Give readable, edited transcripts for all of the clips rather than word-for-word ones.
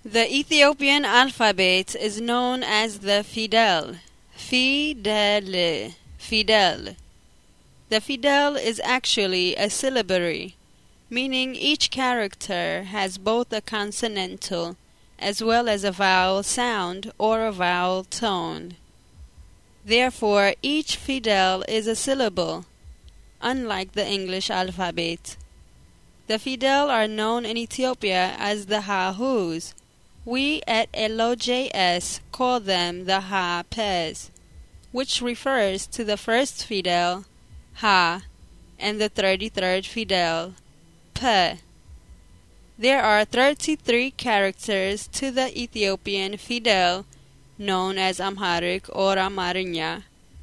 The Ethiopian alphabet is known as the Fidel. Fidel. Fidel. The Fidel is actually a syllabary, meaning each character has both a consonantal as well as a vowel sound or a vowel tone. Therefore, each Fidel is a syllable, unlike the English alphabet. The Fidel are known in Ethiopia as the Hahus. We at LOJS call them the Ha-Pes, which refers to the first Fidel, Ha, and the 33rd Fidel, P. There are 33 characters to the Ethiopian Fidel, known as Amharic or Amarinya,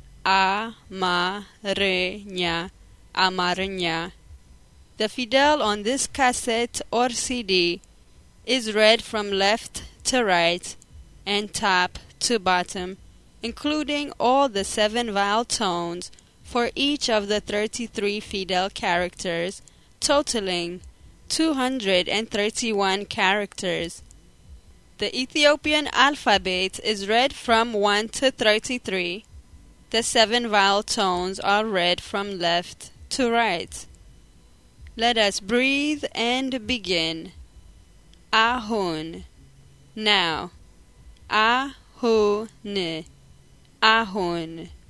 A-Ma-Re-Nya, Amarinya. The Fidel on this cassette or CD is read from left to right and top to bottom, including all the 7 vowel tones for each of the 33 Fidel characters, totaling 231 characters. The Ethiopian alphabet is read from 1 to 33. The 7 vowel tones are read from left to right. Let us breathe and begin. Ahun. Now. Ahun. Ahun.